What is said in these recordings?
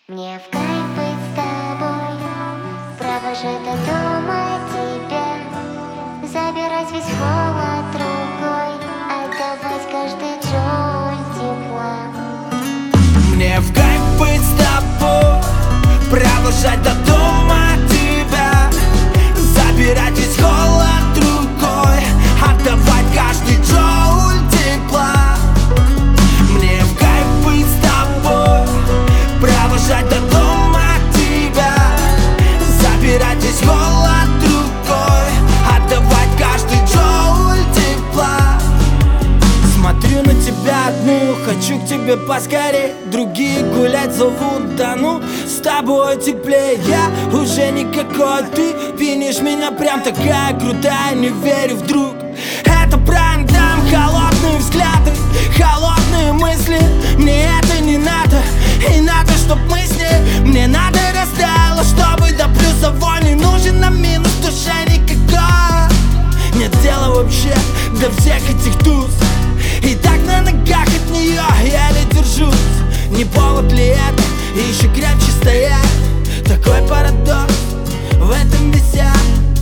Мне в кайф быть с тобой, провожать до дома тебя, забирать весь холод рукой, отдавать каждый джоуль тепла. Мне в кайф быть с тобой, провожать до дома тебя, забирать весь холод рукой, отдавать каждый джоуль тепла. Мне в кайф быть с тобой, провожать до дома тебя, забирать весь холод рукой, отдавать каждый джоуль тепла. Смотрю на тебя одну, хочу к тебе поскорей. Другие гулять зовут, да ну, с тобой теплее. Я уже никакой, ты пинишь меня прям такая крутая. Не верю вдруг, это прайм там. Холодные взгляды, холодные мысли. Мне это не надо, и надо, чтоб мы с ней. Мне надо растаяло, чтобы до плюсовой не нужен на минус в душе никакой. Нет дела вообще до всех этих туз, и так на ногах от нее еле держусь. Не повод ли это еще крепче стоять? Такой парадокс, в этом весь я.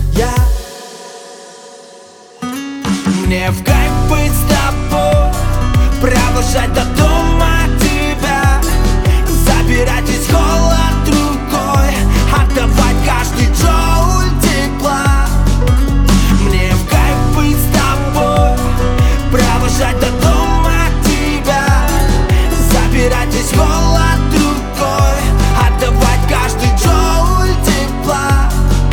Мне в кайф быть с тобой, провожать до дома тебя, забирать весь холод рукой, отдавать каждый джоуль тепла. Мне в кайф быть с тобой, провожать до дома тебя, забирать весь холод рукой, отдавать каждый джоуль тепла.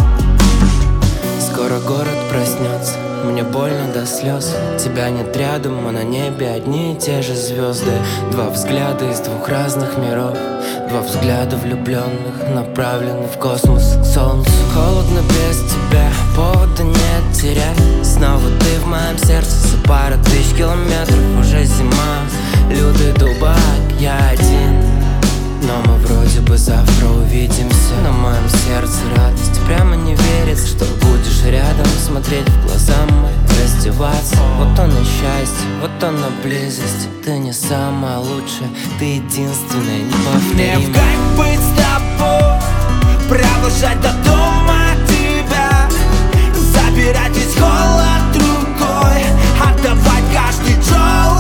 Скоро город проснется, мне больно до слез. Тебя нет рядом, а на небе одни и те же звезды. Два взгляда из двух разных миров, два взгляда влюбленных, направлены в космос, к солнцу. Холодно без тебя, повода нет терять. Снова ты в моем сердце, за пару тысяч километров. Уже зима, лютый дубак, я один, но мы вроде бы завтра увидимся. На моем сердце радость, прямо не верится, что будешь рядом, смотреть в глаза мои, раздеваться. Вот оно счастье, вот оно близость. Ты не самая лучшая, ты единственная, неповторимая. Мне в кайф быть с тобой, провожать до дома тебя, забирать весь холод рукой, отдавать каждый джоуль